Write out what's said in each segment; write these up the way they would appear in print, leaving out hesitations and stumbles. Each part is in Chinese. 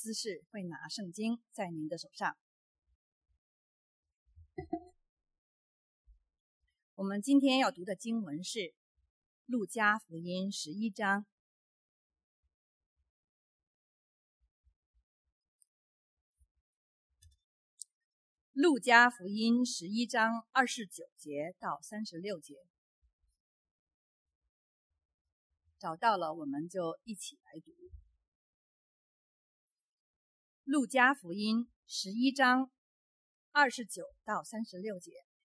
姿势会拿圣经在您的手上。我们今天要读的经文是路加福音11章。路加福音11章29节到36节。找到了，我们就一起来读。路加福音11章29到36节。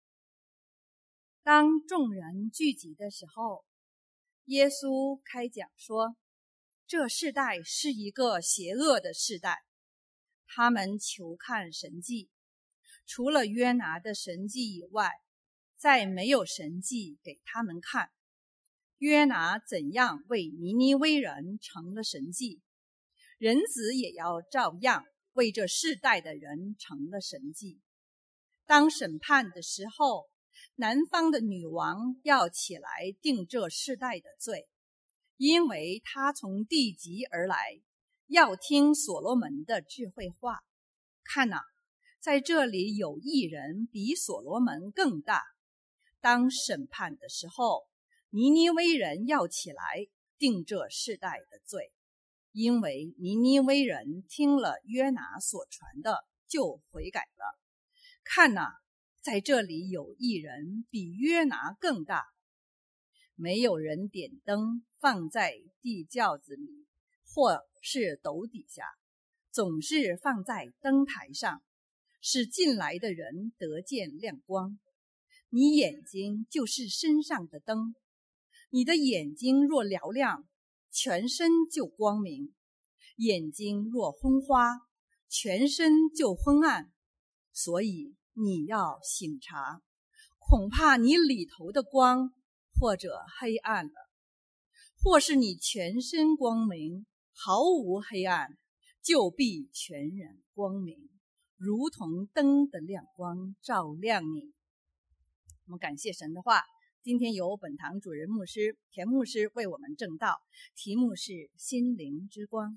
当众人聚集的时候，耶稣开讲说，这世代是一个邪恶的世代，他们求看神迹，除了约拿的神迹以外，再没有神迹给他们看。约拿怎样为尼尼微人成了神迹，人子也要照样为这世代的人成了神迹。当审判的时候，南方的女王要起来定这世代的罪，因为她从地极而来，要听所罗门的智慧话。看哪，在这里有一人比所罗门更大。当审判的时候，尼尼微人要起来定这世代的罪，因为尼尼微人听了约拿所传的就悔改了。看哪，在这里有一人比约拿更大。没有人点灯放在地窖子里或是斗底下，总是放在灯台上，使进来的人得见亮光。你眼睛就是身上的灯，你的眼睛若嘹亮，全身就光明；眼睛若昏花，全身就昏暗。所以你要省察，恐怕你里头的光或者黑暗了，或是你全身光明，毫无黑暗，就必全然光明，如同灯的亮光照亮你。我们感谢神的话，今天由本堂主任牧师田牧师为我们证道，题目是心灵之光。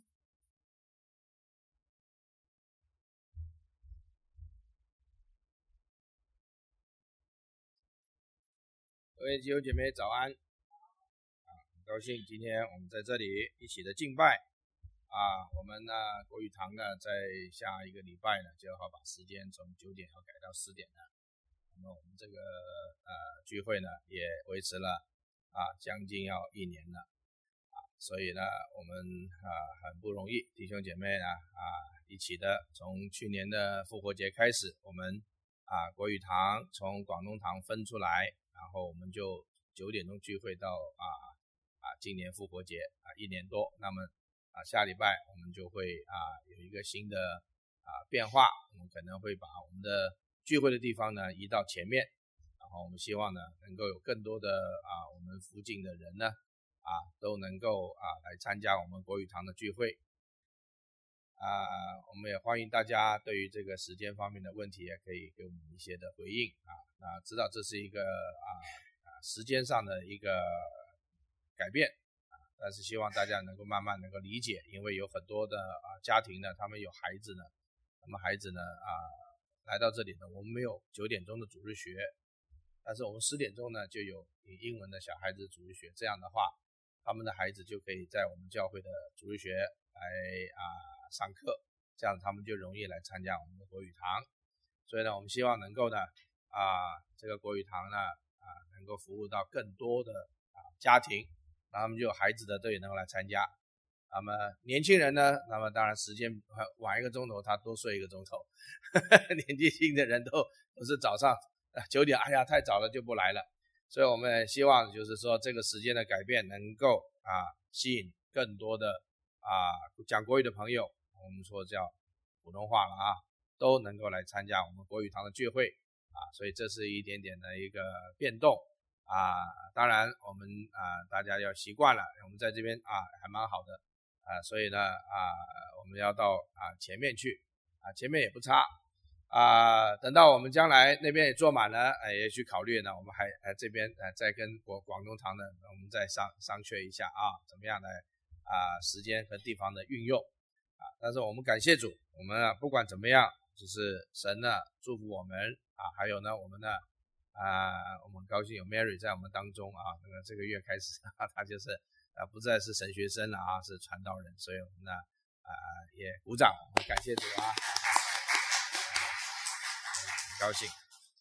各位弟兄姐妹早安，很高兴今天我们在这里一起的敬拜我们呢国语堂呢在下一个礼拜呢就要把时间从9点要改到10点了。那么我们这个聚会呢也维持了将近要1年了所以呢我们很不容易，弟兄姐妹呢一起的从去年的复活节开始，我们国语堂从广东堂分出来，然后我们就9点钟聚会到今年复活节1年多。那么下礼拜我们就会有一个新的变化，我们可能会把我们的聚会的地方呢移到前面，然后我们希望呢能够有更多的我们附近的人呢都能够来参加我们国语堂的聚会。我们也欢迎大家对于这个时间方面的问题也可以给我们一些的回应那知道这是一个时间上的一个改变但是希望大家能够慢慢能够理解，因为有很多的家庭呢，他们有孩子呢，那么孩子呢来到这里呢，我们没有9点钟的主日学，但是我们10点钟呢就有英文的小孩子主日学，这样的话他们的孩子就可以在我们教会的主日学来上课，这样他们就容易来参加我们的国语堂。所以呢我们希望能够呢这个国语堂呢能够服务到更多的家庭，然后他们就有孩子的都也能够来参加。那么年轻人呢，那么当然时间晚1个钟头他多睡1个钟头年纪轻的人都是早上9点哎呀太早了就不来了。所以我们希望就是说这个时间的改变能够吸引更多的讲国语的朋友，我们说叫普通话了都能够来参加我们国语堂的聚会所以这是一点点的一个变动当然我们大家要习惯了，我们在这边还蛮好的所以呢我们要到前面去前面也不差等到我们将来那边也坐满了也去考虑呢，我们还这边再跟广东堂的我们再商榷一下怎么样来时间和地方的运用但是我们感谢主，我们啊不管怎么样，就是神呢祝福我们啊，还有呢我们呢我们高兴有 Mary 在我们当中啊，那个这个月开始他就是不再是神学生了啊，是传道人，所以我们呢也鼓掌，我们感谢主啊，很高兴。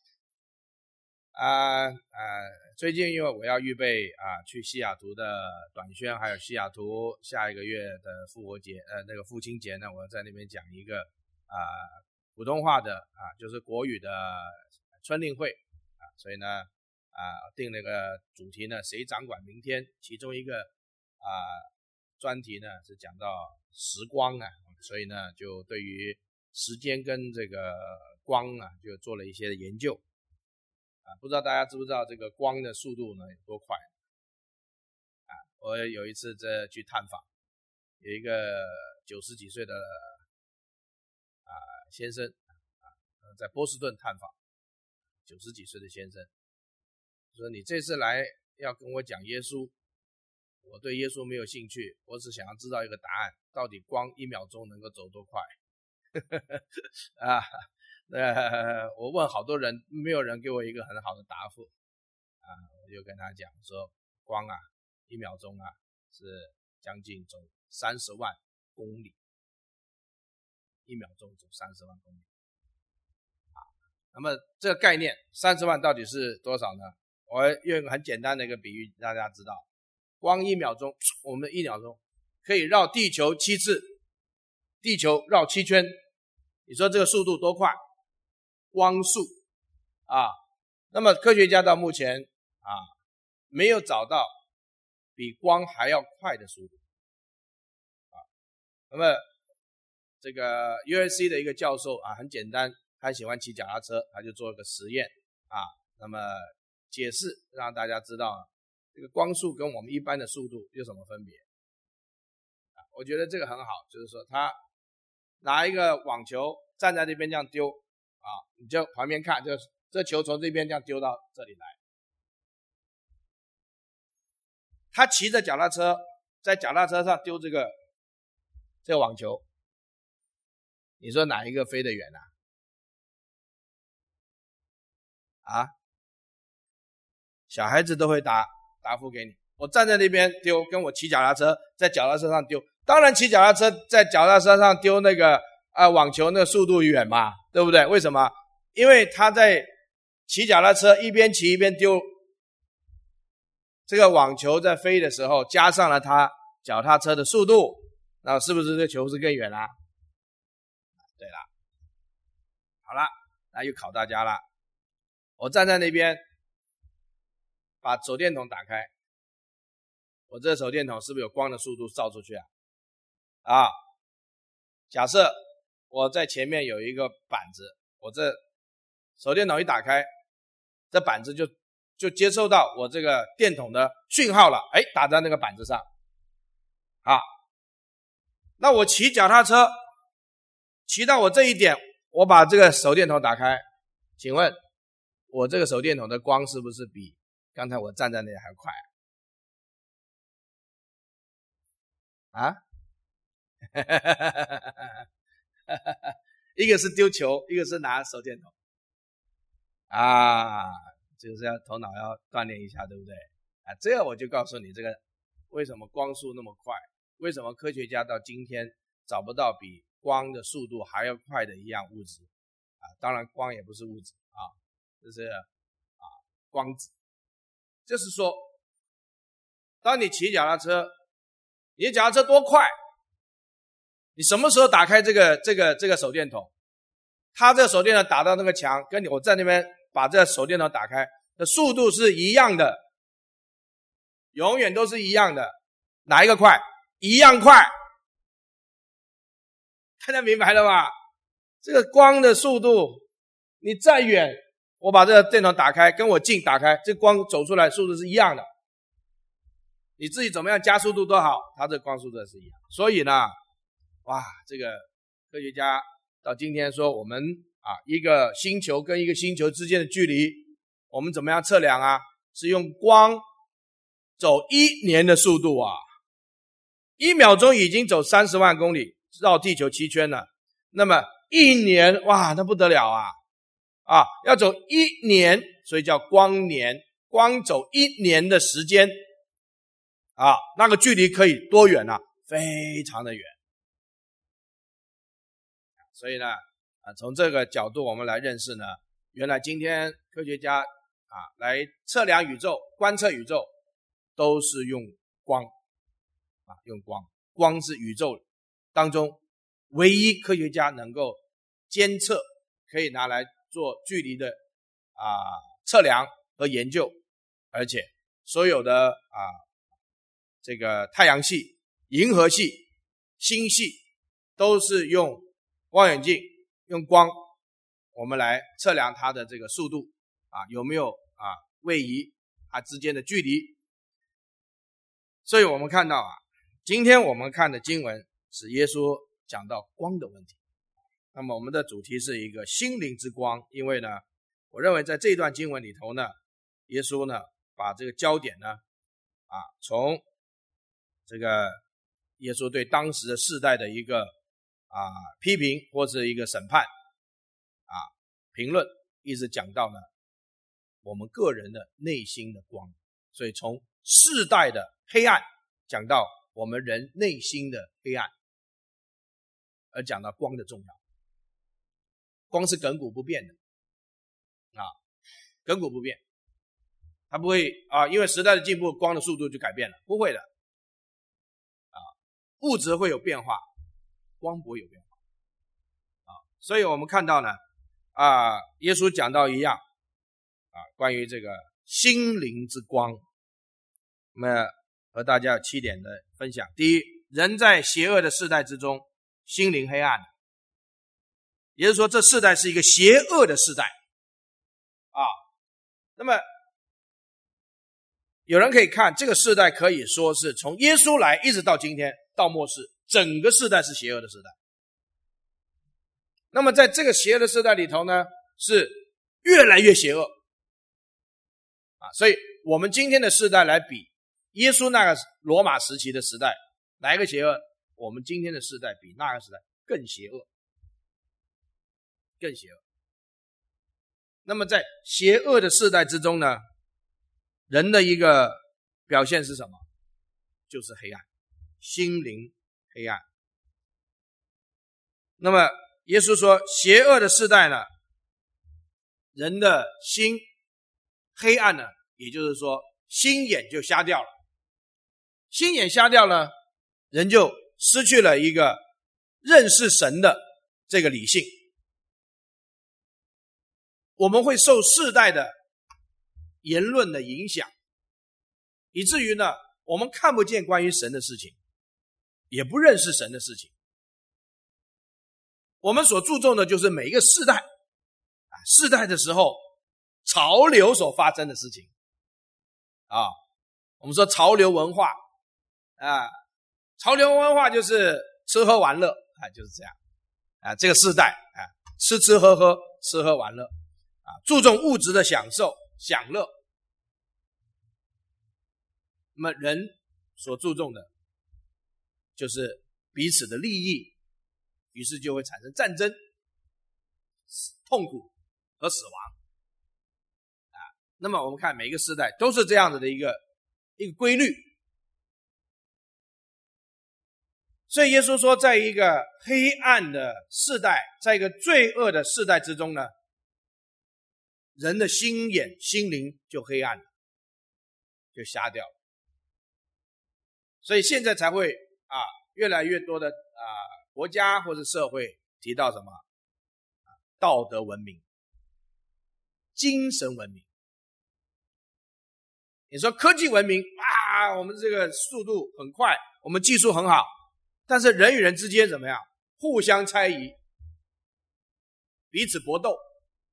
最近因为我要预备去西雅图的短宣，还有西雅图下一个月的复活节那个父亲节呢，我要在那边讲一个普通话的就是国语的春令会所以呢定了个主题呢，谁掌管明天，其中一个专题呢是讲到时光所以呢就对于时间跟这个光就做了一些研究不知道大家知不知道这个光的速度呢有多快我有一次去探访，有一个90几岁的先生在波士顿探访，90几岁的先生说，你这次来要跟我讲耶稣，我对耶稣没有兴趣，我只想要知道一个答案，到底光1秒钟能够走多快我问好多人，没有人给我一个很好的答复我就跟他讲说，光1秒钟是将近走30万公里，1秒钟走30万公里那么这个概念30万到底是多少呢？我用一个很简单的一个比喻大家知道，光1秒钟，我们1秒钟可以绕地球7次，地球绕7圈，你说这个速度多快？光速那么科学家到目前没有找到比光还要快的速度那么这个 USC 的一个教授很简单，他喜欢骑脚踏车，他就做一个实验那么解释让大家知道这个光速跟我们一般的速度有什么分别我觉得这个很好，就是说他拿一个网球站在那边这样丢你就旁边看，这球从这边这样丢到这里来，他骑着脚踏车在脚踏车上丢这个网球，你说哪一个飞得远小孩子都会答复给你，我站在那边丢，跟我骑脚踏车在脚踏车上丢，当然骑脚踏车在脚踏车上丢那个网球那个速度远嘛，对不对？为什么？因为他在骑脚踏车一边骑一边丢，这个网球在飞的时候加上了他脚踏车的速度，那是不是这球是更远对了，好了，那又考大家了，我站在那边把手电筒打开，我这手电筒是不是有光的速度照出去假设我在前面有一个板子，我这手电筒一打开，这板子就接收到我这个电筒的讯号了，打在那个板子上那我骑脚踏车骑到我这一点，我把这个手电筒打开，请问我这个手电筒的光是不是比刚才我站在那里还快一个是丢球，一个是拿手电筒就是要头脑要锻炼一下，对不对这个我就告诉你，这个为什么光速那么快，为什么科学家到今天找不到比光的速度还要快的一样物质当然光也不是物质这是光子，就是说当你骑脚踏车，你的脚踏车多快，你什么时候打开这个手电筒，它这个手电筒打到那个墙，跟我在那边把这个手电筒打开的速度是一样的，永远都是一样的，哪一个快？一样快，大家明白了吗？这个光的速度，你再远，我把这个电筒打开，跟我近打开，这光走出来速度是一样的，你自己怎么样加速度都好，它这光速度是一样。所以呢这个科学家到今天说，我们一个星球跟一个星球之间的距离，我们怎么样测量是用光走1年的速度1秒钟已经走30万公里， 绕地球7圈了，那么1年，哇，那不得了啊！要走1年，所以叫光年，光走1年的时间那个距离可以多远呢？非常的远。所以呢从这个角度我们来认识呢，原来今天科学家来测量宇宙、观测宇宙都是用光用光。光是宇宙当中唯一科学家能够监测，可以拿来做距离的测量和研究，而且所有的这个太阳系、银河系、星系都是用望远镜、用光，我们来测量它的这个速度有没有位移它之间的距离。所以我们看到今天我们看的经文是耶稣讲到光的问题。那么我们的主题是一个心灵之光，因为呢，我认为在这段经文里头呢，耶稣呢把这个焦点呢从这个耶稣对当时的世代的一个批评或者一个审判评论，一直讲到呢我们个人的内心的光。所以从世代的黑暗讲到我们人内心的黑暗，而讲到光的重要。光是亘古不变的亘古不变，它不会因为时代的进步光的速度就改变了，不会的物质会有变化，光不会有变化所以我们看到呢耶稣讲到一样关于这个心灵之光。我们和大家有7点的分享。第一，人在邪恶的世代之中，心灵黑暗，也就是说这世代是一个邪恶的世代那么有人可以看这个世代，可以说是从耶稣来一直到今天到末世，整个世代是邪恶的世代。那么在这个邪恶的世代里头呢，是越来越邪恶所以我们今天的世代来比耶稣那个罗马时期的时代哪一个邪恶，我们今天的世代比那个时代更邪恶，更邪恶。那么在邪恶的世代之中呢，人的一个表现是什么？就是黑暗，心灵黑暗。那么耶稣说邪恶的世代呢，人的心黑暗呢，也就是说心眼就瞎掉了。心眼瞎掉了，人就失去了一个认识神的这个理性。我们会受世代的言论的影响，以至于呢，我们看不见关于神的事情，也不认识神的事情。我们所注重的就是每一个世代世代的时候潮流所发生的事情我们说潮流文化潮流文化就是吃喝玩乐就是这样这个世代吃吃喝喝，吃喝玩乐注重物质的享受享乐。那么人所注重的就是彼此的利益，于是就会产生战争、痛苦和死亡那么我们看每一个世代都是这样子的一个规律。所以耶稣说，在一个黑暗的世代，在一个罪恶的世代之中呢，人的心眼心灵就黑暗了，就瞎掉了。所以现在才会越来越多的国家或者社会提到什么道德文明、精神文明。你说科技文明我们这个速度很快，我们技术很好，但是人与人之间怎么样？互相猜疑，彼此搏斗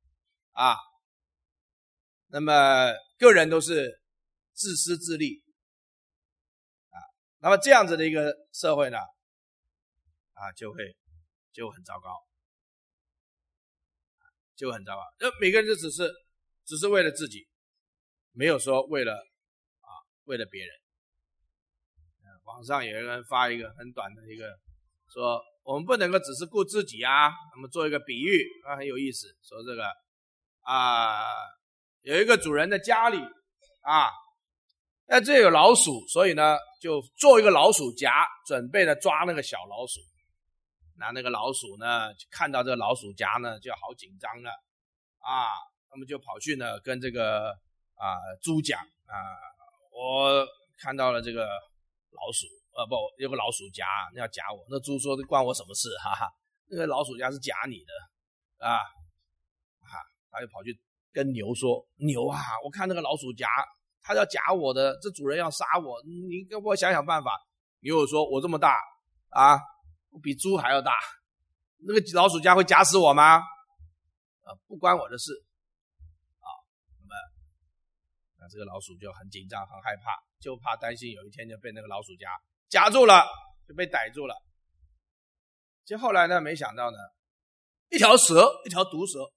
那么个人都是自私自利那么这样子的一个社会呢就很糟糕，就很糟糕。每个人就只是为了自己，没有说为了别人。网上有人发一个很短的一个说我们不能够只是顾自己啊。那么做一个比喻啊，很有意思，说这个有一个主人的家里那这有老鼠，所以呢就做一个老鼠夹，准备呢抓那个小老鼠。那个老鼠呢看到这个老鼠夹呢就好紧张了那么就跑去呢跟这个猪讲我看到了这个老鼠有个老鼠夹要夹我。那猪说这关我什么事那个老鼠夹是夹你的他就跑去跟牛说，牛我看那个老鼠夹他要夹我的，这主人要杀我，你给我想想办法。牛友说，我这么大我比猪还要大，那个老鼠夹会夹死我吗？不关我的事那这个老鼠就很紧张很害怕，就怕担心有一天就被那个老鼠夹夹住了，就被逮住了。就后来呢，没想到呢，一条毒蛇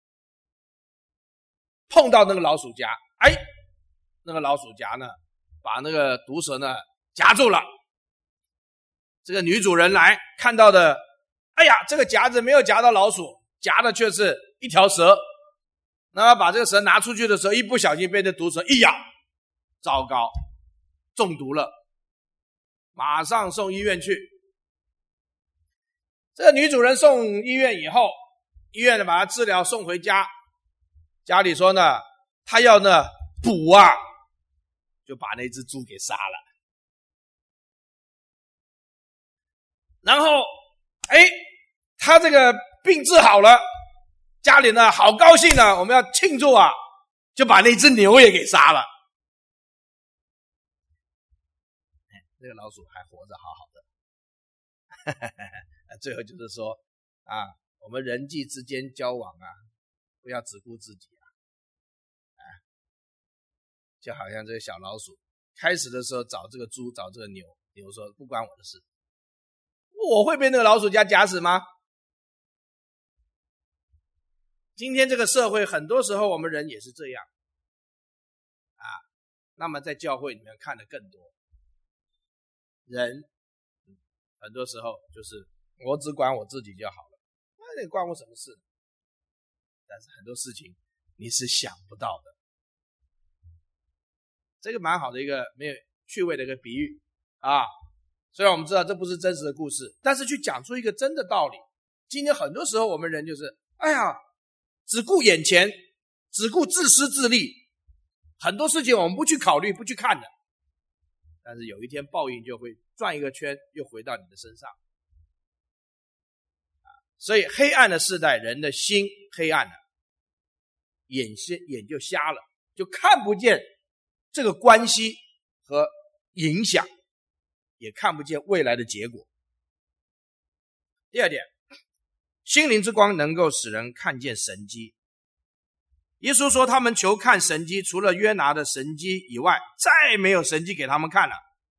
碰到那个老鼠夹，那个老鼠夹呢把那个毒蛇呢夹住了。这个女主人来看到的，这个夹子没有夹到老鼠，夹的却是一条蛇。那么把这个蛇拿出去的时候，一不小心被这毒蛇一咬，糟糕，中毒了，马上送医院去。这个女主人送医院以后，医院呢把她治疗送回家，家里说呢她要呢补就把那只猪给杀了。然后她这个病治好了，家里呢好高兴呢，我们要庆祝就把那只牛也给杀了。那个老鼠还活着好好的最后就是说我们人际之间交往不要只顾自己就好像这个小老鼠开始的时候找这个猪找这个牛，牛说不关我的事，我会被那个老鼠夹死吗？今天这个社会很多时候我们人也是这样那么在教会里面看得更多，人很多时候就是我只管我自己就好了，那你关我什么事？但是很多事情你是想不到的。这个蛮好的一个没有趣味的一个比喻虽然我们知道这不是真实的故事，但是去讲出一个真的道理。今天很多时候我们人就是只顾眼前，只顾自私自利，很多事情我们不去考虑不去看的，但是有一天报应就会转一个圈又回到你的身上所以黑暗的世代，人的心黑暗了，眼就瞎了，就看不见这个关系和影响，也看不见未来的结果。第二点，心灵之光能够使人看见神迹。耶稣说他们求看神迹，除了约拿的神迹以外，再没有神迹给他们看了。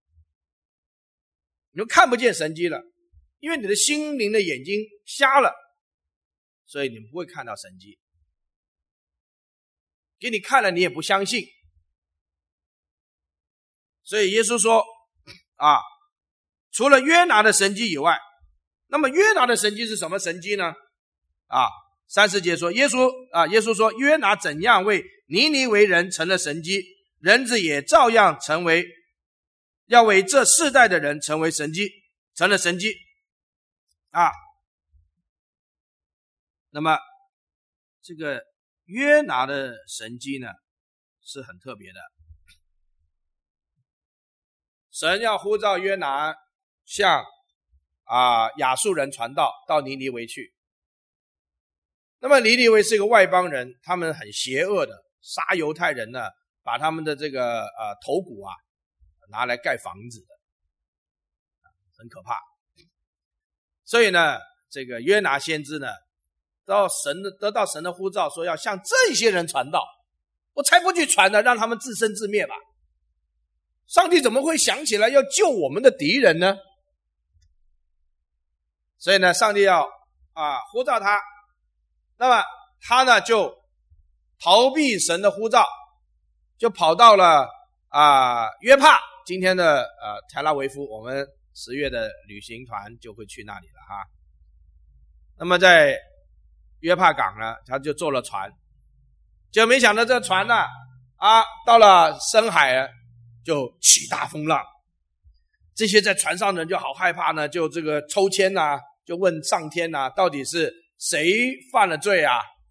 你就看不见神迹了，因为你的心灵的眼睛瞎了，所以你不会看到神迹。给你看了你也不相信。所以耶稣说除了约拿的神迹以外，那么约拿的神迹是什么神迹呢？30节说耶稣说约拿怎样为尼尼微人成了神迹，人子也照样要为这世代的人成了神迹那么这个约拿的神迹呢是很特别的。神要呼召约拿向亚述人传道到尼尼微去。那么尼尼微是一个外邦人，他们很邪恶的杀犹太人呢，把他们的这个头骨拿来盖房子的，很可怕。所以呢这个约拿先知呢得到神的呼召，说要向这些人传道，我才不去传呢，让他们自生自灭吧。上帝怎么会想起来要救我们的敌人呢？所以呢上帝要呼召他，那么他呢就逃避神的呼召，就跑到了约帕，今天的特拉维夫，我们 10月的旅行团就会去那里了哈。那么在约帕港呢，他就坐了船，就没想到这船呢到了深海就起大风浪，这些在船上的人就好害怕呢，就这个抽签就问上天到底是谁犯了罪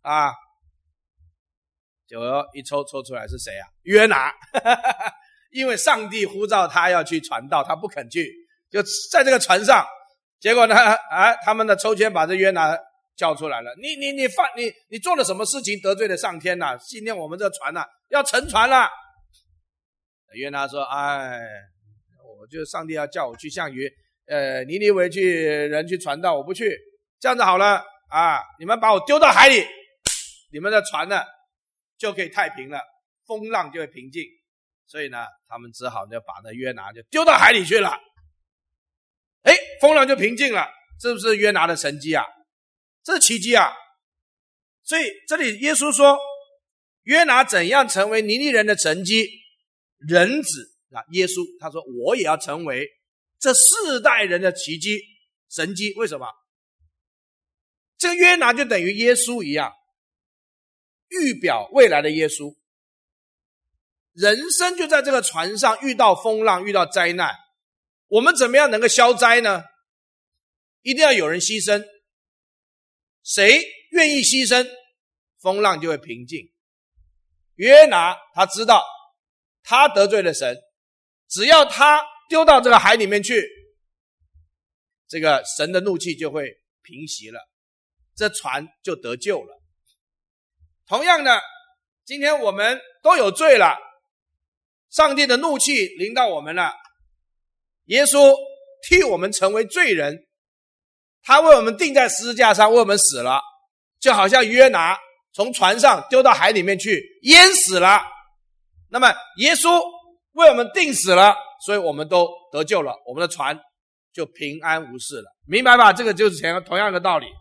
结果一抽出来是谁约拿因为上帝呼召他要去传道，他不肯去，就在这个船上，结果呢他们的抽签把这约拿叫出来了，你做了什么事情得罪了上天今天我们这船要沉船了。约拿说我就上帝要叫我去向尼尼微人去传道，我不去，这样子好了你们把我丢到海里，你们的船呢就可以太平了，风浪就会平静。所以呢他们只好就把那约拿就丢到海里去了，风浪就平静了，是不是约拿的神迹这是奇迹所以这里耶稣说约拿怎样成为尼尼人的神迹，人子耶稣他说我也要成为这世代人的奇迹神迹。为什么？这个约拿就等于耶稣一样，预表未来的耶稣。人生就在这个船上遇到风浪，遇到灾难，我们怎么样能够消灾呢？一定要有人牺牲，谁愿意牺牲，风浪就会平静。约拿他知道他得罪了神，只要他丢到这个海里面去，这个神的怒气就会平息了，这船就得救了。同样的，今天我们都有罪了，上帝的怒气临到我们了，耶稣替我们成为罪人，他为我们钉在十字架上，为我们死了，就好像约拿从船上丢到海里面去淹死了，那么耶稣为我们钉死了，所以我们都得救了，我们的船就平安无事了，明白吧？这个就是同样的道理。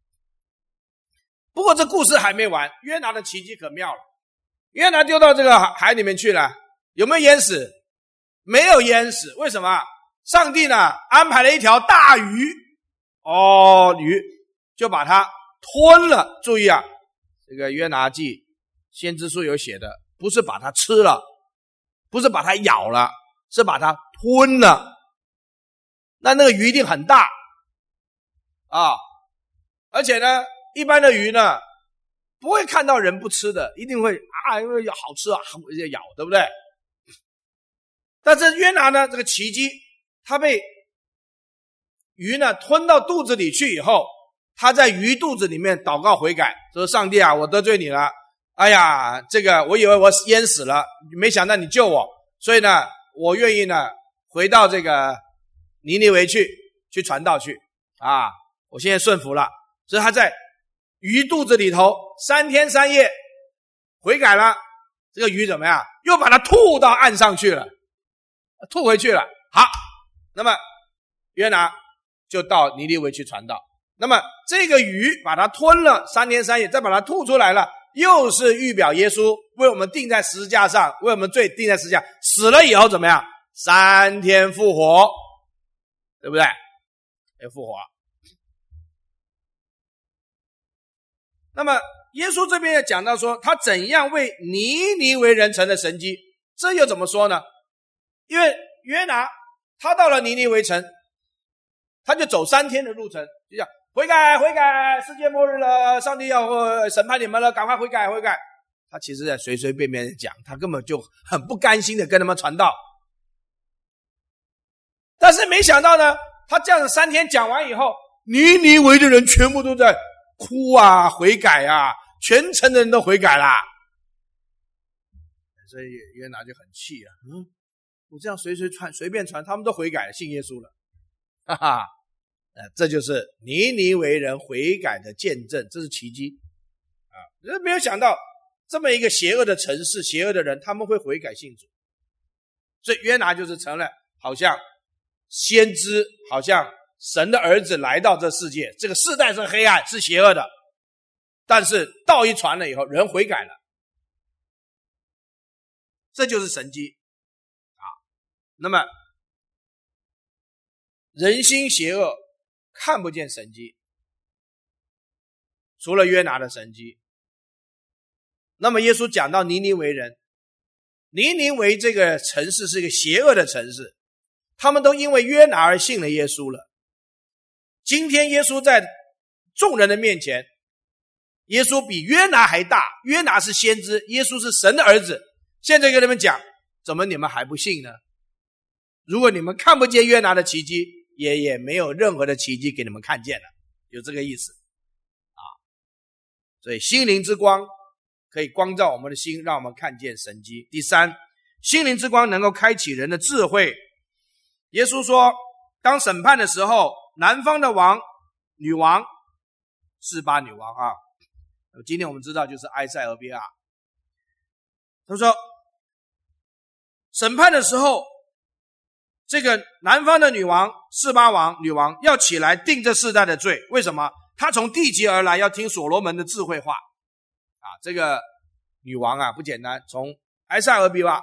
不过这故事还没完，约拿的奇迹可妙了。约拿丢到这个海里面去了，有没有淹死？没有淹死。为什么？上帝呢安排了一条大鱼，鱼就把它吞了。注意这个约拿记先知书有写的，不是把它吃了，不是把它咬了，是把它吞了。那个鱼一定很大而且呢一般的鱼呢不会看到人不吃的，一定会因为好吃咬，对不对？但是约拿呢这个奇迹，他被鱼呢吞到肚子里去以后，他在鱼肚子里面祷告悔改，说上帝我得罪你了，这个我以为我淹死了，没想到你救我，所以呢我愿意呢回到这个尼尼微去传道去我现在顺服了。所以他在鱼肚子里头3天3夜悔改了，这个鱼怎么样？又把它吐到岸上去了，吐回去了。好，那么约拿就到尼尼微去传道。那么这个鱼把它吞了3天3夜，再把它吐出来了，又是预表耶稣为我们钉在十字架上，为我们罪钉在十字架，死了以后怎么样？3天复活，对不对？要复活。那么耶稣这边也讲到说他怎样为尼尼微人成的神迹，这又怎么说呢？因为约拿他到了尼尼微城，他就走3天的路程，就讲悔改悔改，世界末日了，上帝要审判你们了，赶快悔改悔改。他其实在随随便便的讲，他根本就很不甘心的跟他们传道。但是没想到呢，他这样子3天讲完以后，尼尼微的人全部都在哭悔改全城的人都悔改啦。所以约拿就很气我这样随便传，他们都悔改了，信耶稣了，哈哈。这就是尼尼微人悔改的见证，这是奇迹没有想到这么一个邪恶的城市，邪恶的人，他们会悔改信主。所以约拿就是成了好像先知，好像神的儿子来到这世界，这个世代是黑暗是邪恶的，但是道一传了以后，人悔改了，这就是神迹那么人心邪恶，看不见神迹，除了约拿的神迹。那么耶稣讲到尼尼微人，尼尼微这个城市是一个邪恶的城市，他们都因为约拿而信了耶稣了。今天耶稣在众人的面前，耶稣比约拿还大，约拿是先知，耶稣是神的儿子。现在跟你们讲，怎么你们还不信呢？如果你们看不见约拿的奇迹，也没有任何的奇迹给你们看见了，有这个意思啊。所以心灵之光可以光照我们的心，让我们看见神迹。第三，心灵之光能够开启人的智慧。耶稣说，当审判的时候，南方的女王示巴女王啊，今天我们知道就是埃塞俄比亚。他说审判的时候，这个南方的女王示巴女王要起来定这世代的罪。为什么？她从地极而来，要听所罗门的智慧话啊。这个女王啊不简单，从埃塞俄比亚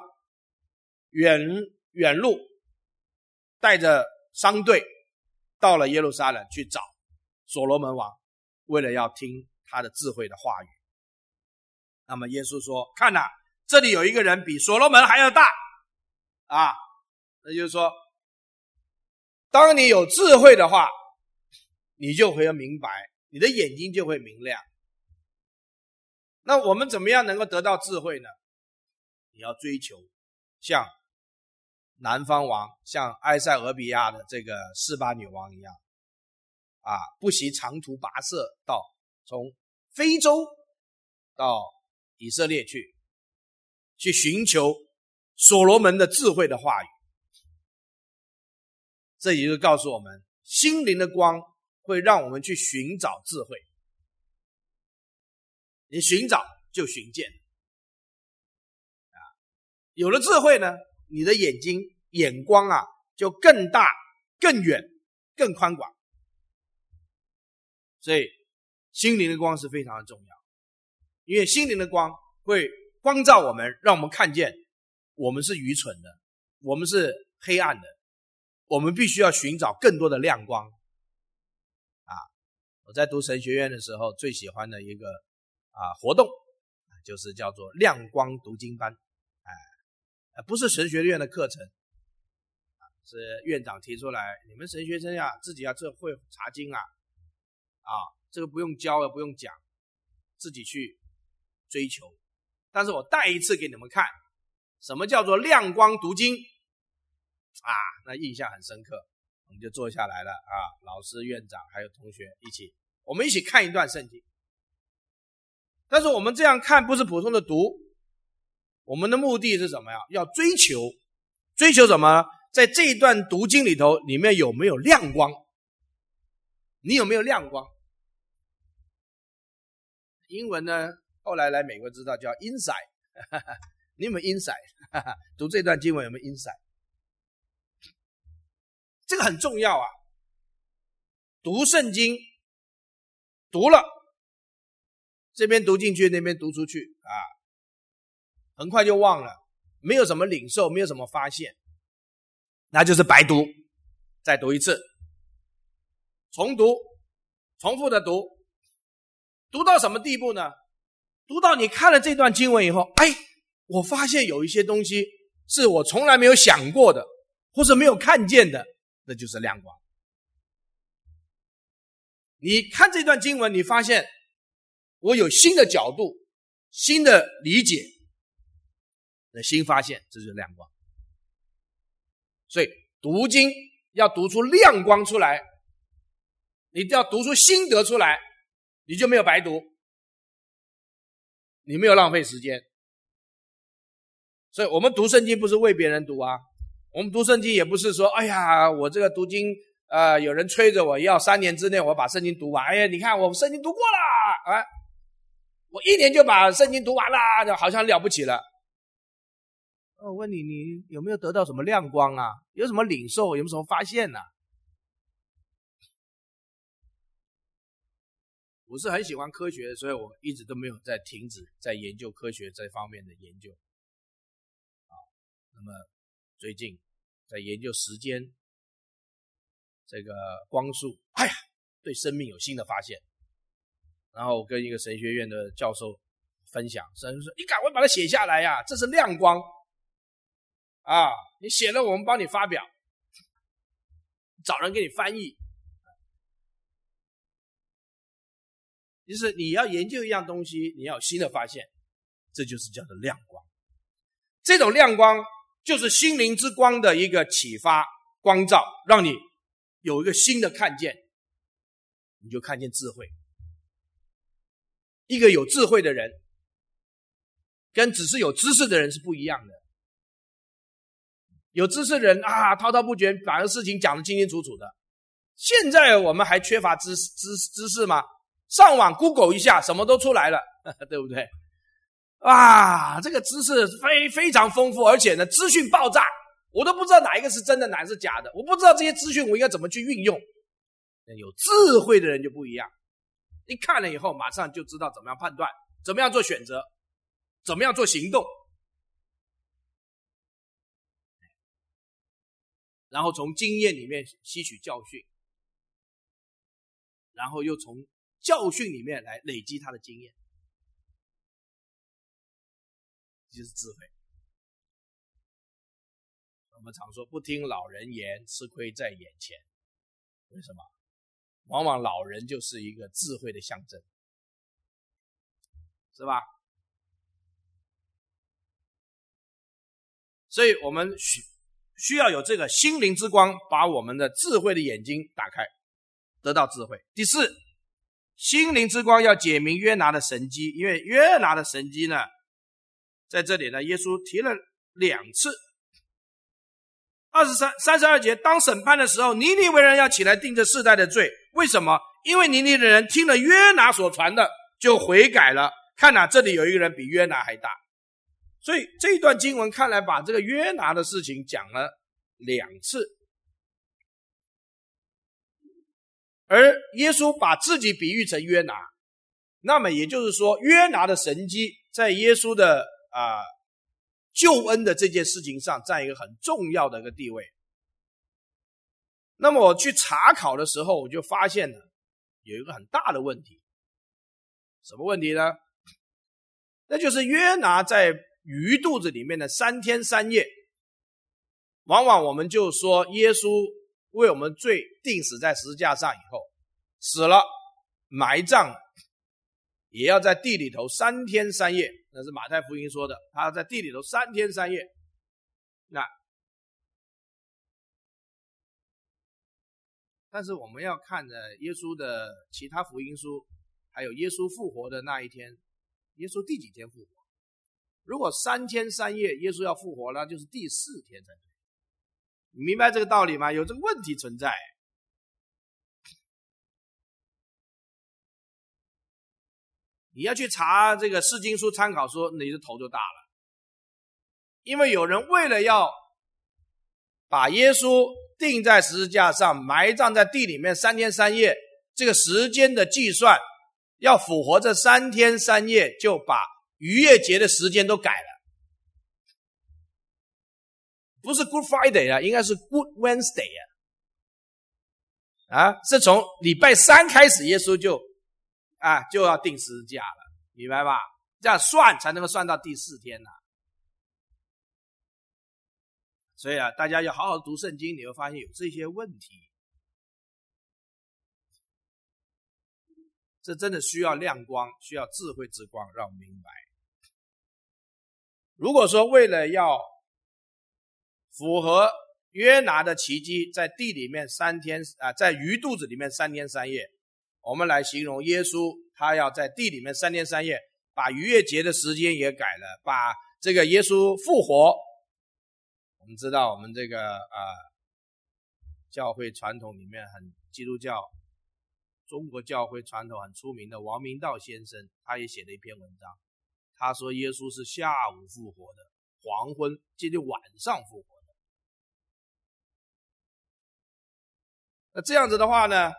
远路带着商队到了耶路撒冷去找所罗门王，为了要听他的智慧的话语。那么耶稣说，看啊，这里有一个人比所罗门还要大啊。那就是说，当你有智慧的话，你就会明白，你的眼睛就会明亮。那我们怎么样能够得到智慧呢？你要追求像南方王，像埃塞俄比亚的这个示巴女王一样啊，不惜长途跋涉到从非洲到以色列去寻求所罗门的智慧的话语。这也就是告诉我们，心灵的光会让我们去寻找智慧。你寻找就寻见啊，有了智慧呢，你的眼光啊就更大、更远、更宽广。所以心灵的光是非常的重要，因为心灵的光会光照我们，让我们看见我们是愚蠢的，我们是黑暗的，我们必须要寻找更多的亮光啊！我在读神学院的时候最喜欢的一个活动就是叫做亮光读经班。不是神学院的课程，是院长提出来，你们神学生啊自己要会查经这个不用教不用讲，自己去追求。但是我带一次给你们看，什么叫做亮光读经那印象很深刻。我们就坐下来了老师、院长还有同学我们一起看一段圣经。但是我们这样看不是普通的读，我们的目的是什么呀？要追求什么？在这一段读经里头，里面有没有亮光？你有没有亮光？英文呢，后来来美国知道叫 insight 你有没有 insight 读这段经文有没有 insight？ 这个很重要啊。读圣经读了，这边读进去那边读出去很快就忘了，没有什么领受，没有什么发现，那就是白读。再读一次，重读，重复的读，读到什么地步呢？读到你看了这段经文以后，我发现有一些东西是我从来没有想过的，或者没有看见的，那就是亮光。你看这段经文，你发现我有新的角度、新的理解的新发现，这就是亮光。所以读经要读出亮光出来，你要读出心得出来，你就没有白读，你没有浪费时间。所以我们读圣经不是为别人读我们读圣经也不是说我这个读经有人催着我要3年之内我把圣经读完，你看我圣经读过了我1年就把圣经读完了，好像了不起了。我问你有没有得到什么亮光有什么领受，有什么发现我是很喜欢科学，所以我一直都没有在停止在研究科学这方面的研究那么最近在研究时间这个光速，哎呀，对生命有新的发现。然后我跟一个神学院的教授分享，神说你赶快把它写下来呀，这是亮光啊，你写了我们帮你发表，找人给你翻译。就是你要研究一样东西，你要有新的发现，这就是叫做亮光。这种亮光就是心灵之光的一个启发光照，让你有一个新的看见，你就看见智慧。一个有智慧的人跟只是有知识的人是不一样的。有知识的人啊，滔滔不绝，把个事情讲得清清楚楚的。现在我们还缺乏知识吗？上网 Google 一下，什么都出来了，对不对？啊，这个知识非常丰富，而且呢，资讯爆炸，我都不知道哪一个是真的，哪一个是假的。我不知道这些资讯我应该怎么去运用。有智慧的人就不一样，一看了以后，马上就知道怎么样判断，怎么样做选择，怎么样做行动，然后从经验里面吸取教训，然后又从教训里面来累积他的经验，这就是智慧。我们常说不听老人言，吃亏在眼前。为什么？往往老人就是一个智慧的象征，是吧？所以我们需要有这个心灵之光，把我们的智慧的眼睛打开，得到智慧。第四，心灵之光要解明约拿的神迹，因为约拿的神迹呢，在这里呢，耶稣提了2次。32节，当审判的时候，尼尼微人要起来定这世代的罪。为什么？因为尼尼微人听了约拿所传的，就悔改了。看这里有一个人比约拿还大。所以这一段经文看来把这个约拿的事情讲了2次。而耶稣把自己比喻成约拿，那么也就是说，约拿的神迹在耶稣的救恩的这件事情上占一个很重要的一个地位。那么我去查考的时候，我就发现了有一个很大的问题。什么问题呢？那就是约拿在鱼肚子里面的3天3夜，往往我们就说耶稣为我们罪钉死在十字架上以后，死了埋葬了，也要在地里头3天3夜，那是马太福音说的，他要在地里头3天3夜。但是我们要看耶稣的其他福音书，还有耶稣复活的那一天，耶稣第几天复活？如果3天3夜耶稣要复活，那就是第4天才对。你明白这个道理吗？有这个问题存在。你要去查这个释经书参考书，你的头就大了。因为有人为了要把耶稣钉在十字架上，埋葬在地里面3天3夜，这个时间的计算，要复活这3天3夜，就把逾越节的时间都改了。不是 Good Friday 应该是 Good Wednesday 是从礼拜3开始耶稣就要钉十字架了，明白吧？这样算才能够算到第4天所以大家要好好读圣经，你会发现有这些问题。这真的需要亮光，需要智慧之光让我们明白。如果说为了要符合约拿的奇迹，在地里面3天在鱼肚子里面3天3夜，我们来形容耶稣，他要在地里面3天3夜，把逾越节的时间也改了，把这个耶稣复活。我们知道我们这个教会传统里面基督教中国教会传统很出名的王明道先生，他也写了一篇文章，他说耶稣是下午复活的，黄昏接近晚上复活的。那这样子的话呢，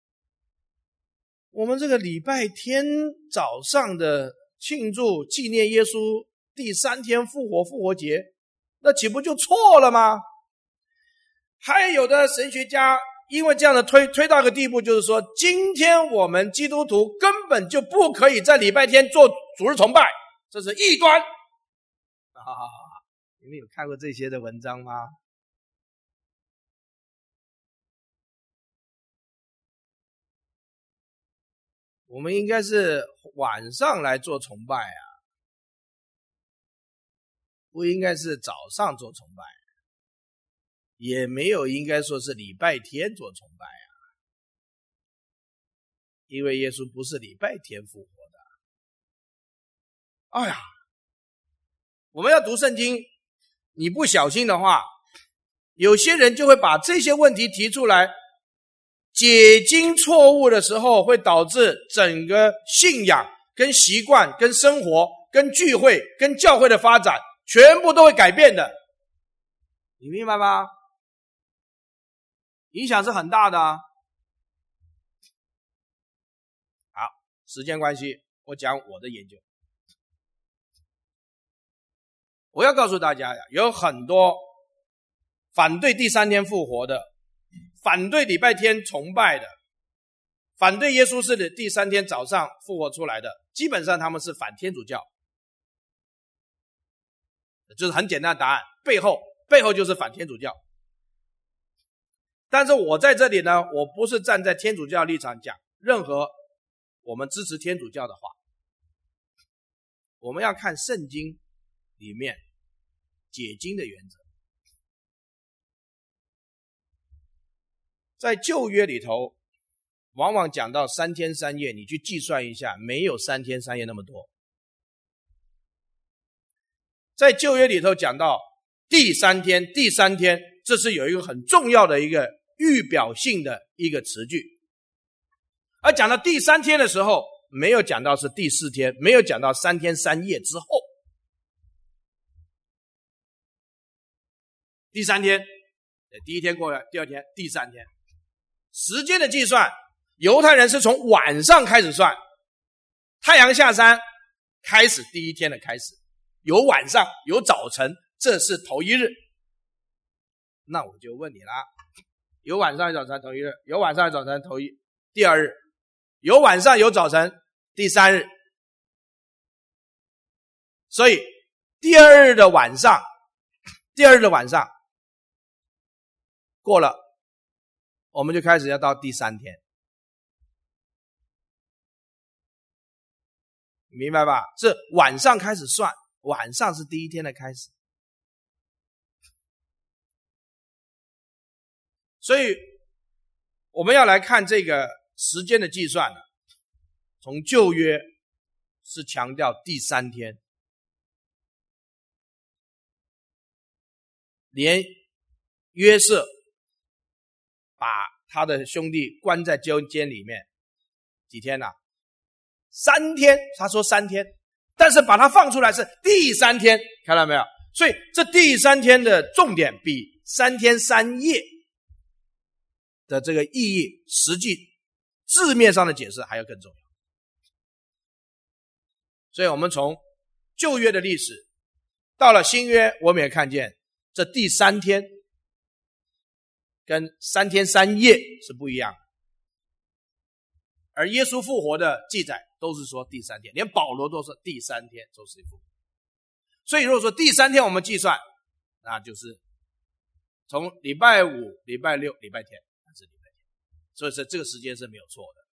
我们这个礼拜天早上的庆祝纪念耶稣第3天复活节，那岂不就错了吗？还有的神学家因为这样的推到一个地步，就是说今天我们基督徒根本就不可以在礼拜天做主日崇拜，这是异端。你们有看过这些的文章吗？我们应该是晚上来做崇拜啊，不应该是早上做崇拜，也没有应该说是礼拜天做崇拜啊，因为耶稣不是礼拜天复活的。哎呀，我们要读圣经，你不小心的话，有些人就会把这些问题提出来，解经错误的时候，会导致整个信仰跟习惯跟生活跟聚会跟教会的发展全部都会改变的，你明白吗？影响是很大的啊。好，时间关系，我讲我的研究。我要告诉大家呀，有很多反对第三天复活的，反对礼拜天崇拜的，反对耶稣是第三天早上复活出来的，基本上他们是反天主教，就是很简单的答案，背后就是反天主教。但是我在这里呢，我不是站在天主教立场讲任何我们支持天主教的话，我们要看圣经里面解经的原则。在旧约里头往往讲到3天3夜，你去计算一下，没有3天3夜那么多。在旧约里头讲到第三天，这是有一个很重要的一个预表性的一个词句。而讲到第3天的时候，没有讲到是第4天，没有讲到3天3夜之后。第3天，第一天过了，第二天，第3天。时间的计算，犹太人是从晚上开始算，太阳下山开始第一天的开始，有晚上有早晨，这是头一日。那我就问你啦，有晚上有早晨头一日，有晚上有早晨第二日，有晚上有早晨第3日。所以第二日的晚上过了，我们就开始要到第3天，明白吧？是晚上开始算，晚上是第一天的开始。所以我们要来看这个时间的计算，从旧约是强调第3天，连约瑟把他的兄弟关在监里面几天啊？3天，他说3天，但是把他放出来是第3天，看到没有？所以这第3天的重点比3天3夜的这个意义，实际字面上的解释还要更重要。所以我们从旧约的历史到了新约，我们也看见这第3天跟3天3夜是不一样的。而耶稣复活的记载都是说第3天，连保罗都是第3天周四复活。所以如果说第3天我们计算，那就是从礼拜5、礼拜6、礼拜天，还是礼拜天，所以说这个时间是没有错的。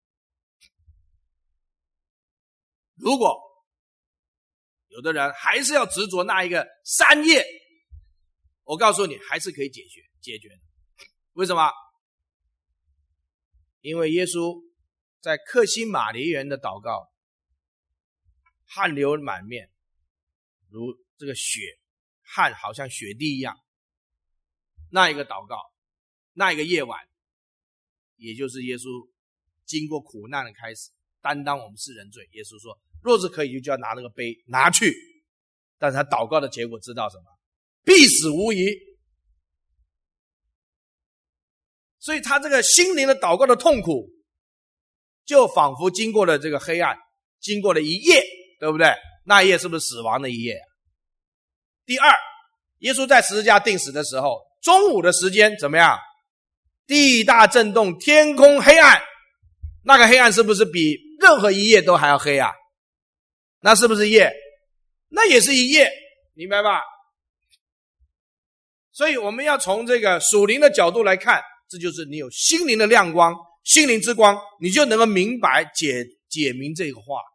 如果有的人还是要执着那一个3夜，我告诉你还是可以解决的。为什么？因为耶稣在客西马尼园的祷告，汗流满面，如这个汗好像雪滴一样，那一个祷告，那一个夜晚，也就是耶稣经过苦难的开始，担当我们世人罪。耶稣说若是可以，就要拿那个杯拿去，但是他祷告的结果知道什么？必死无疑。所以他这个心灵的祷告的痛苦，就仿佛经过了这个黑暗，经过了一夜，对不对？那一夜是不是死亡的一夜？第二，耶稣在十字架钉死的时候，中午的时间怎么样？ 地大震动，天空黑暗。那个黑暗是不是比任何一夜都还要黑啊？那是不是夜？那也是一夜，明白吧？所以我们要从这个属灵的角度来看，这就是你有心灵的亮光，心灵之光，你就能够明白解明这个话。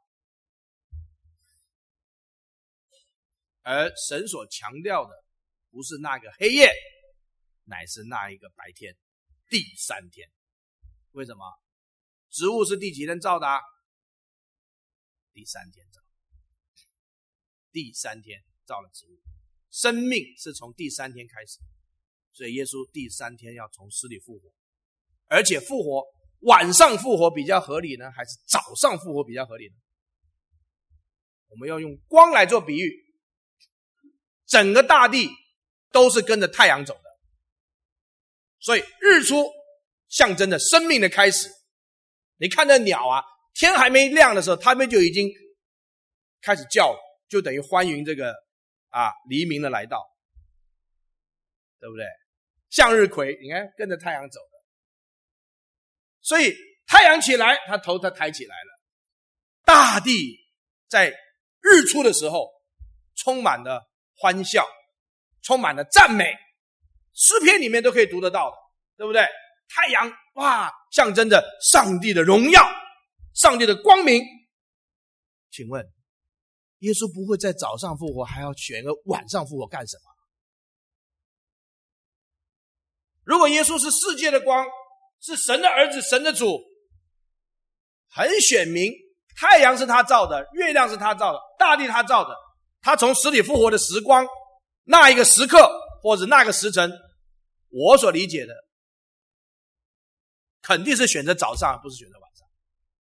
而神所强调的不是那个黑夜，乃是那一个白天，第三天。为什么？植物是第几天造的啊？第三天造。第三天造了植物，生命是从第三天开始，所以耶稣第三天要从死里复活，而且复活晚上复活比较合理呢，还是早上复活比较合理呢？我们要用光来做比喻，整个大地都是跟着太阳走的，所以日出象征着生命的开始。你看那鸟啊，天还没亮的时候，它们就已经开始叫了，就等于欢迎这个黎明的来到，对不对？向日葵你看跟着太阳走的，所以太阳起来，它头抬起来了。大地在日出的时候充满了欢笑，充满了赞美，诗篇里面都可以读得到的，对不对？太阳哇，象征着上帝的荣耀，上帝的光明。请问耶稣不会在早上复活，还要选个晚上复活干什么？如果耶稣是世界的光，是神的儿子，神的主，很显明太阳是他造的，月亮是他造的，大地他造的，他从死里复活的时光，那一个时刻或者那个时辰，我所理解的肯定是选择早上，不是选择晚上。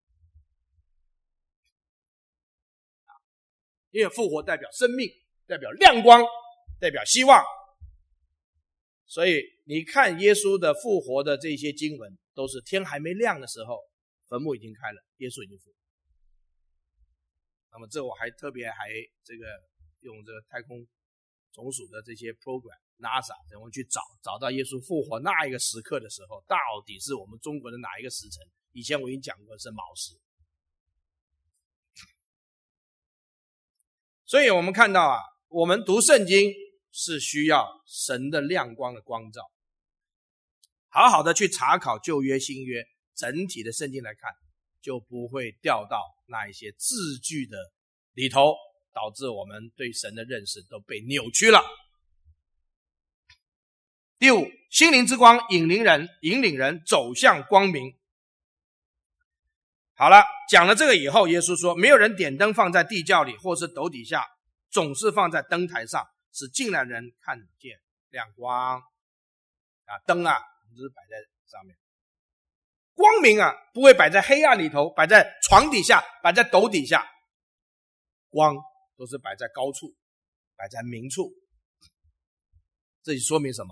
因为复活代表生命，代表亮光，代表希望。所以你看耶稣的复活的这些经文，都是天还没亮的时候，坟墓已经开了，耶稣已经复活。那么这我还特别这个用这个太空总署的这些 program NASA 我们去找到耶稣复活那一个时刻的时候，到底是我们中国的哪一个时辰？以前我已经讲过是卯时。所以我们看到我们读圣经是需要神的亮光的光照，好好的去查考旧约新约整体的圣经来看，就不会掉到那一些字句的里头，导致我们对神的认识都被扭曲了。第五，心灵之光引领人走向光明。好了，讲了这个以后，耶稣说，没有人点灯放在地窖里或是斗底下，总是放在灯台上，使进来人看见亮光。灯就是摆在上面，光明不会摆在黑暗里头，摆在床底下，摆在斗底下，光都是摆在高处，摆在明处。这说明什么？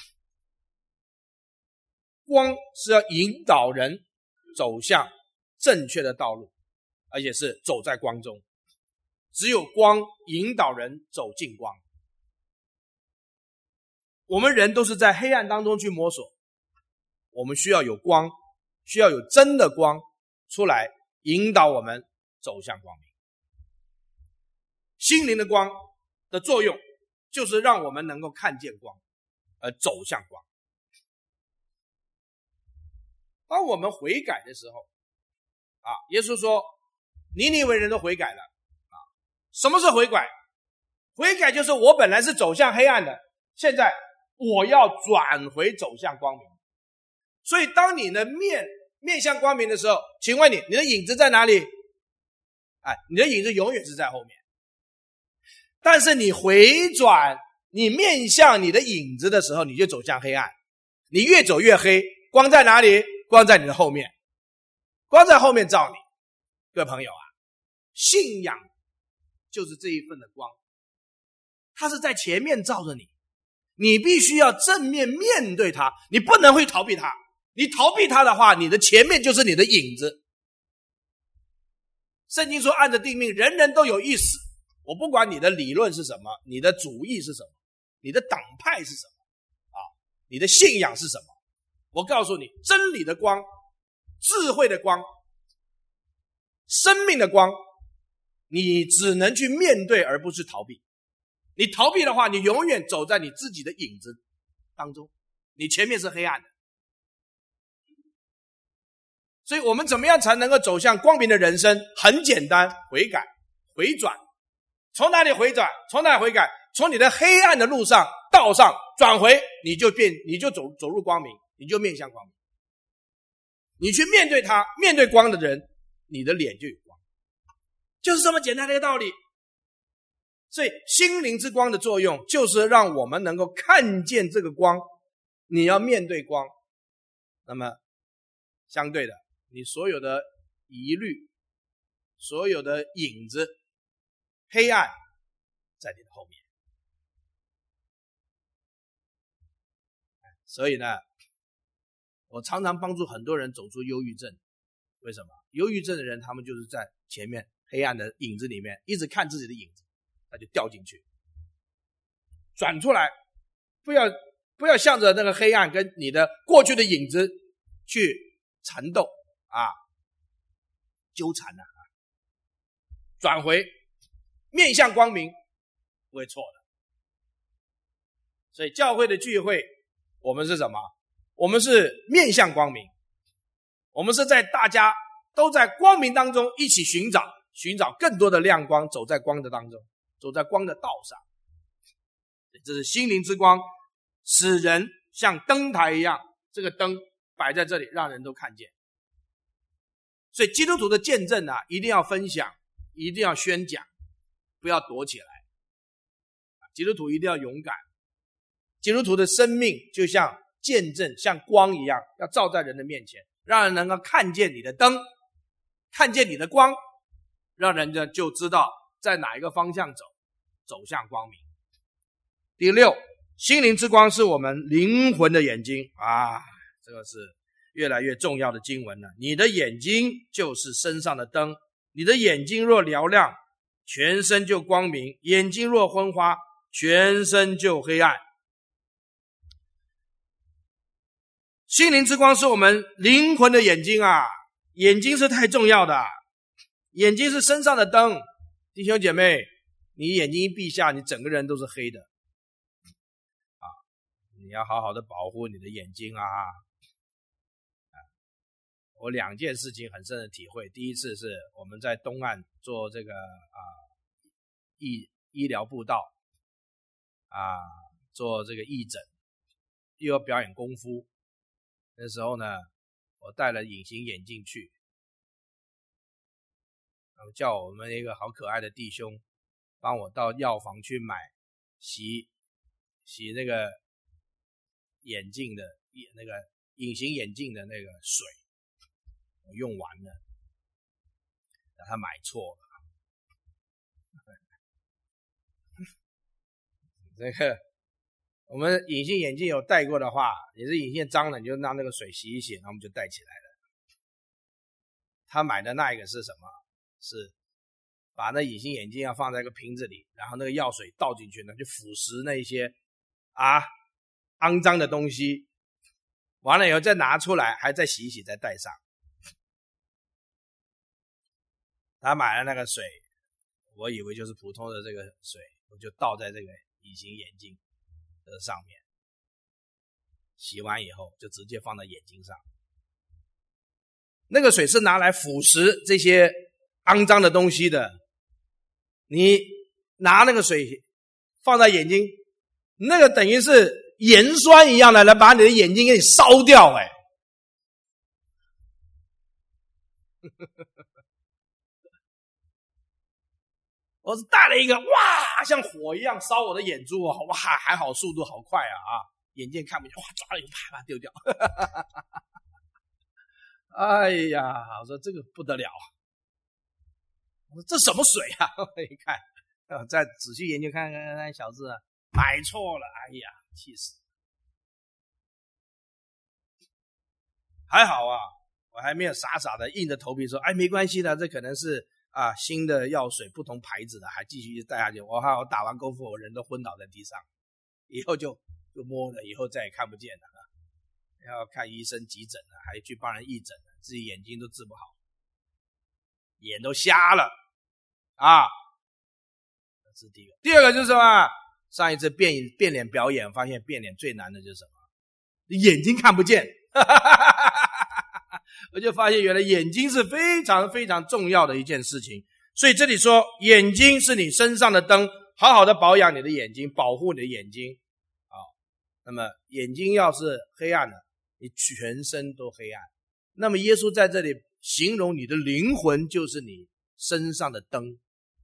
光是要引导人走向正确的道路，而且是走在光中。只有光引导人走进光。我们人都是在黑暗当中去摸索，我们需要有光，需要有真的光出来引导我们走向光明。心灵的光的作用就是让我们能够看见光而走向光。当我们悔改的时候耶稣说尼尼微人都悔改了什么是悔改？悔改就是我本来是走向黑暗的，现在我要转回走向光明。所以当你的面向光明的时候，请问你的影子在哪里？你的影子永远是在后面。但是你回转，你面向你的影子的时候，你就走向黑暗。你越走越黑，光在哪里？光在你的后面，光在后面照你。各位朋友信仰就是这一份的光，它是在前面照着你，你必须要正面面对它，你不能会逃避它。你逃避它的话，你的前面就是你的影子。圣经说按着定命，人人都有一死。我不管你的理论是什么，你的主义是什么，你的党派是什么你的信仰是什么， 我告诉你，真理的光、智慧的光、生命的光，你只能去面对而不是逃避。你逃避的话，你永远走在你自己的影子当中，你前面是黑暗的。所以我们怎么样才能够走向光明的人生？很简单，悔改、回转。从哪里回转？从哪里悔改？从你的黑暗的路上、道上转回，你就走入光明，你就面向光明。你去面对它，面对光的人，你的脸就有光，就是这么简单的一个道理。所以心灵之光的作用，就是让我们能够看见这个光。你要面对光，那么相对的，你所有的疑虑、所有的影子、黑暗在你的后面。所以呢，我常常帮助很多人走出忧郁症。为什么？忧郁症的人，他们就是在前面黑暗的影子里面一直看自己的影子，他就掉进去。转出来，不要向着那个黑暗跟你的过去的影子去缠斗啊，纠缠啊，转回面向光明，不会错的。所以教会的聚会，我们是什么？我们是面向光明，我们是在大家都在光明当中一起寻找更多的亮光，走在光的当中，走在光的道上。这是心灵之光，使人像灯台一样，这个灯摆在这里，让人都看见。所以基督徒的见证啊，一定要分享，一定要宣讲，不要躲起来。基督徒一定要勇敢。基督徒的生命就像见证，像光一样，要照在人的面前，让人能够看见你的灯，看见你的光，让人家就知道在哪一个方向走向光明。第六，心灵之光是我们灵魂的眼睛啊，这个是越来越重要的经文了。你的眼睛就是身上的灯，你的眼睛若嘹亮，全身就光明；眼睛若昏花，全身就黑暗。心灵之光是我们灵魂的眼睛啊，眼睛是太重要的，眼睛是身上的灯。弟兄姐妹，你眼睛一闭下，你整个人都是黑的啊！你要好好的保护你的眼睛啊！我两件事情很深的体会。第一次是我们在东岸做这个医疗布道啊，做这个义诊，又要表演功夫。那时候呢，我带了隐形眼镜去，叫我们一个好可爱的弟兄帮我到药房去买洗那个眼镜的那个隐形眼镜的那个水，我用完了，他买错了。这个我们隐形眼镜有戴过的话，也是隐形脏了，你就拿那个水洗一洗，然后我们就戴起来了。他买的那一个是什么？是把那隐形眼镜要放在一个瓶子里，然后那个药水倒进去呢，就腐蚀那些肮脏的东西，完了以后再拿出来，还再洗一洗，再戴上。他买了那个水，我以为就是普通的这个水，我就倒在这个隐形眼镜的上面，洗完以后就直接放在眼睛上。那个水是拿来腐蚀这些肮脏的东西的，你拿那个水放在眼睛，那个等于是盐酸一样的来把你的眼睛给你烧掉。我是带了一个，哇，像火一样烧我的眼珠啊！哇，还好速度好快啊！眼睛看不见，哇，抓了一个啪丢掉。哎呀，我说这个不得了，我说这什么水啊？一看，再仔细研究看看小字，买错了，哎呀，气死！还好啊，我还没有傻傻的硬着头皮说，哎，没关系的，这可能是新的药水，不同牌子的，还继续带下去。我打完功夫，我人都昏倒在地上，以后就摸了，以后再也看不见了。 要看医生急诊了，还去帮人义诊了，自己眼睛都治不好，眼都瞎了啊！这是第一个。第二个就是什么？上一次变脸表演，发现变脸最难的就是什么？眼睛看不见。我就发现原来眼睛是非常非常重要的一件事情。所以这里说眼睛是你身上的灯，好好的保养你的眼睛，保护你的眼睛啊。那么眼睛要是黑暗了，你全身都黑暗。那么耶稣在这里形容你的灵魂就是你身上的灯。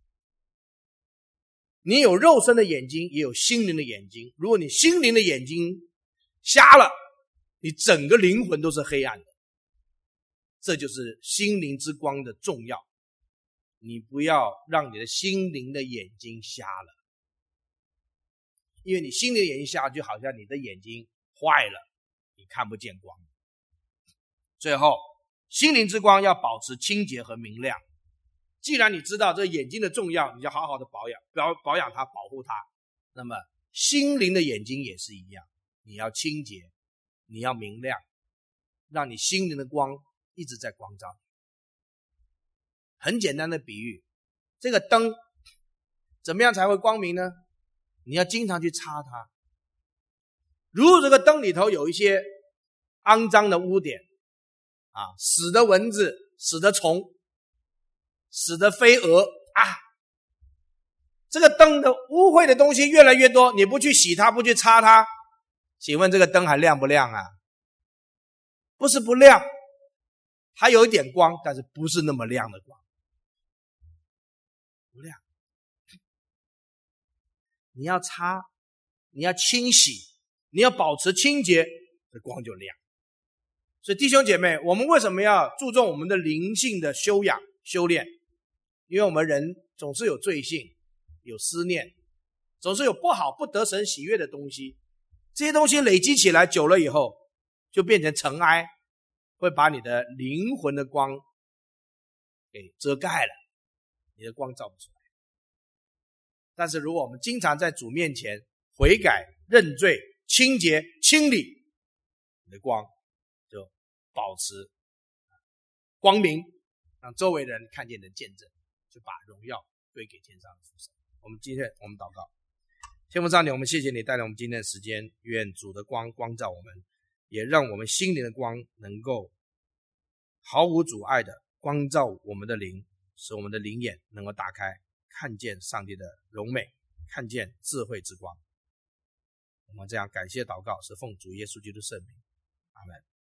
你有肉身的眼睛，也有心灵的眼睛。如果你心灵的眼睛瞎了，你整个灵魂都是黑暗的。这就是心灵之光的重要。你不要让你的心灵的眼睛瞎了，因为你心灵的眼睛瞎了，就好像你的眼睛坏了，你看不见光。最后，心灵之光要保持清洁和明亮。既然你知道这眼睛的重要，你就好好的保养它，保护它。那么心灵的眼睛也是一样，你要清洁，你要明亮，让你心灵的光一直在光照你。很简单的比喻，这个灯怎么样才会光明呢？你要经常去擦它。如果这个灯里头有一些肮脏的污点啊，死的蚊子、死的虫、死的飞蛾啊，这个灯的污秽的东西越来越多，你不去洗它，不去擦它，请问这个灯还亮不亮啊？不是不亮，它有一点光，但是不是那么亮的光，不亮。你要擦，你要清洗，你要保持清洁，这光就亮。所以弟兄姐妹，我们为什么要注重我们的灵性的修养修炼？因为我们人总是有罪性，有思念，总是有不好不得神喜悦的东西，这些东西累积起来久了以后就变成尘埃，会把你的灵魂的光给遮盖了，你的光照不出来。但是如果我们经常在主面前悔改、认罪、清洁、清理，你的光就保持光明，让周围人看见你的见证，就把荣耀归给天上的父神。我们祷告。天父上帝，我们谢谢你带来我们今天的时间，愿主的光光照我们，也让我们心灵的光能够毫无阻碍的光照我们的灵，使我们的灵眼能够打开，看见上帝的荣美，看见智慧之光。我们这样感谢祷告，是奉主耶稣基督圣名，阿们。